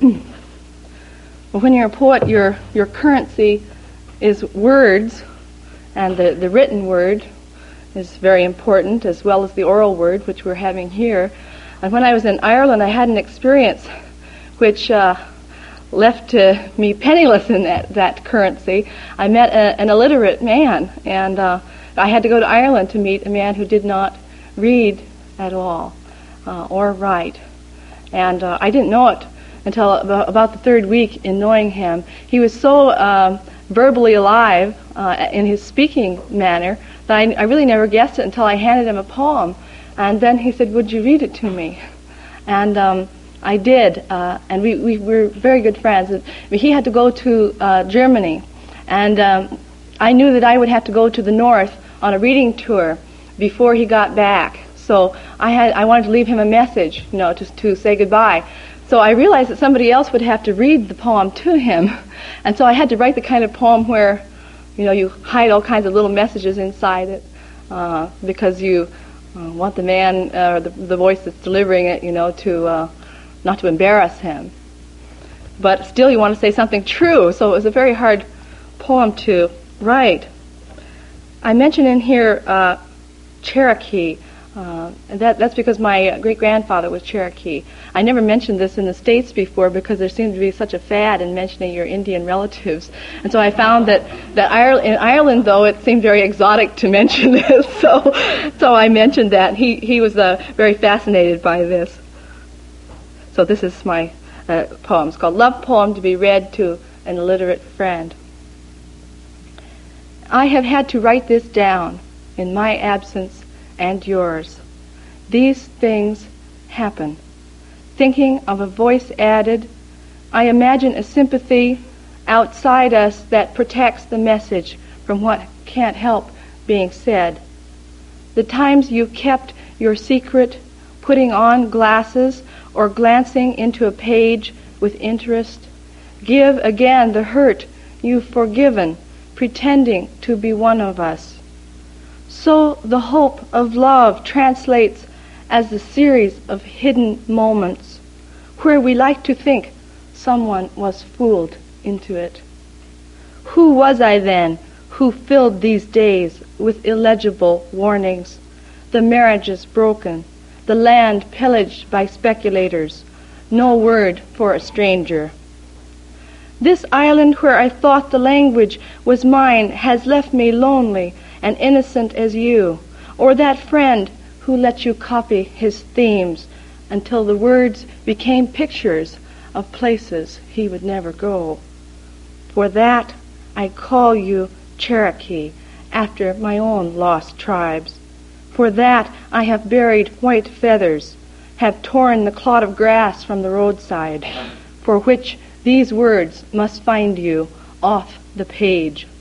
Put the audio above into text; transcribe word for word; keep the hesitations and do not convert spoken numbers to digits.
When you're a poet, your your currency is words, and the, the written word is very important, as well as the oral word, which we're having here. And when I was in Ireland, I had an experience which uh, left uh, me penniless in that, that currency. I met a, an illiterate man, and uh, I had to go to Ireland to meet a man who did not read at all uh, or write. And uh, I didn't know it until about the third week in knowing him. He was so um, verbally alive uh, in his speaking manner that I, I really never guessed it until I handed him a poem. And then he said, "Would you read it to me?" And um, I did, uh, and we, we were very good friends. He had to go to uh, Germany, and um, I knew that I would have to go to the north on a reading tour before he got back. So I had I wanted to leave him a message, you know, to, to say goodbye. So I realized that somebody else would have to read the poem to him, and so I had to write the kind of poem where, you know, you hide all kinds of little messages inside it, uh, because you uh, want the man, or uh, the, the voice that's delivering it, you know, to uh, not to embarrass him, but still you want to say something true. So it was a very hard poem to write. I mention in here uh, Cherokee. Uh, and that, that's because my uh, great-grandfather was Cherokee. I never mentioned this in the States before because there seemed to be such a fad in mentioning your Indian relatives. And so I found that, that Ireland, in Ireland, though, it seemed very exotic to mention this. So so I mentioned that. He, he was uh, very fascinated by this. So this is my uh, poem. It's called Love Poem to be Read to an Illiterate Friend. I have had to write this down in my absence and yours. These things happen. Thinking of a voice added, I imagine a sympathy outside us that protects the message from what can't help being said. The times you kept your secret, putting on glasses or glancing into a page with interest, give again the hurt you've forgiven, pretending to be one of us. So the hope of love translates as the series of hidden moments where we like to think someone was fooled into it. Who was I then who filled these days with illegible warnings? The marriages broken, the land pillaged by speculators, no word for a stranger. This island where I thought the language was mine has left me lonely and innocent as you, or that friend who let you copy his themes until the words became pictures of places he would never go. For that I call you Cherokee, after my own lost tribes. For that I have buried white feathers, have torn the clod of grass from the roadside, for which these words must find you off the page